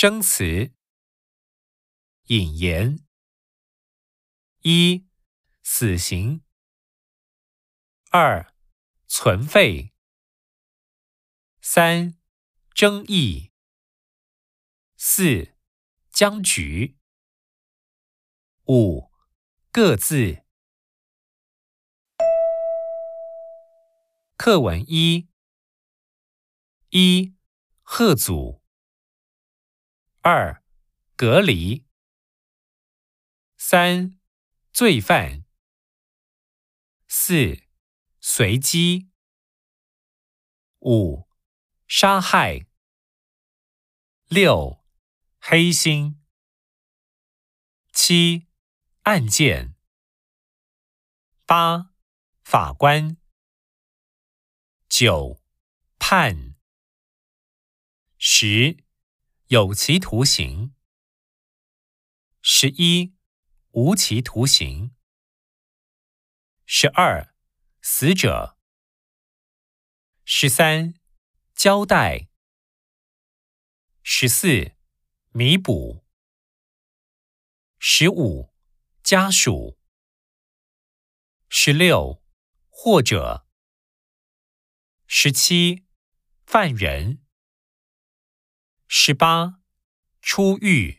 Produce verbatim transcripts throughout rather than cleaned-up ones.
生词引言：一、死刑；二、存废；三、争议；四、僵局；五、各自。课文一：一、贺祖；二、隔离；三、罪犯；四、随机；五、杀害；六、黑心；七、案件；八、法官；九、判；十、有期徒刑；十一、无期徒刑；十二、死者；十三、交代；十四、弥补；十五、家属；十六、或者；十七、犯人；十八、出狱；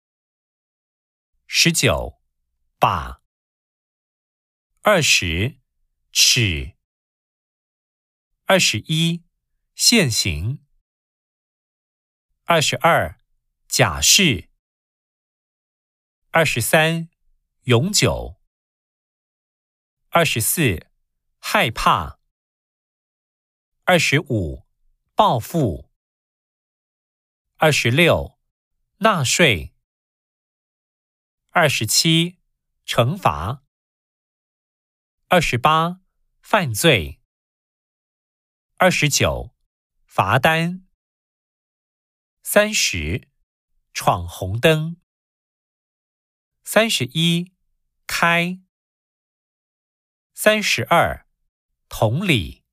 十九、把；二十、尺；二十一、现行；二十二、假释；二十三、永久；二十四、害怕；二十五、报复；二十六、纳税；二十七、惩罚；二十八、犯罪；二十九、罚单；三十、闯红灯；三十一、开；三十二、同理；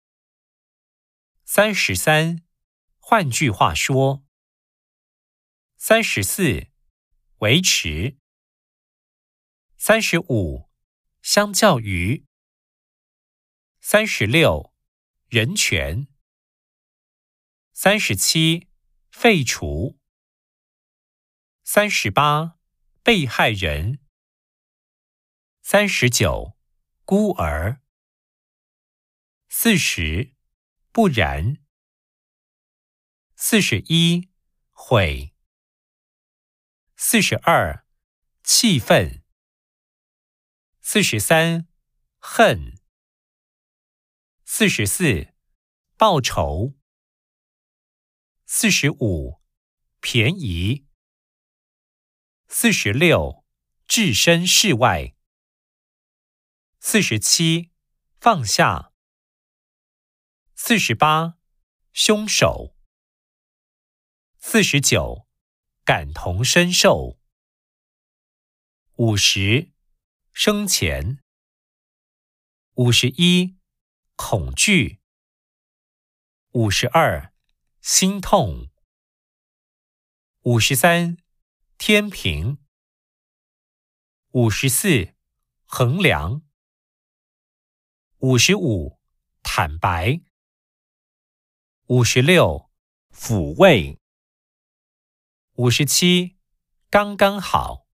三十三、换句话说；三十四、维持；三十五、相较于；三十六、人权；三十七、废除；三十八、被害人；三十九、孤儿；四十、不然；四十一、悔；四十二、气愤；四十三、恨；四十四、报仇；四十五、便宜；四十六、置身事外；四十七、放下；四十八、凶手；四十九、感同身受；五十、生前；五十一、恐惧；五十二、心痛；五十三、天平；五十四、衡量；五十五、坦白；五十六、抚慰；五十七、刚刚好；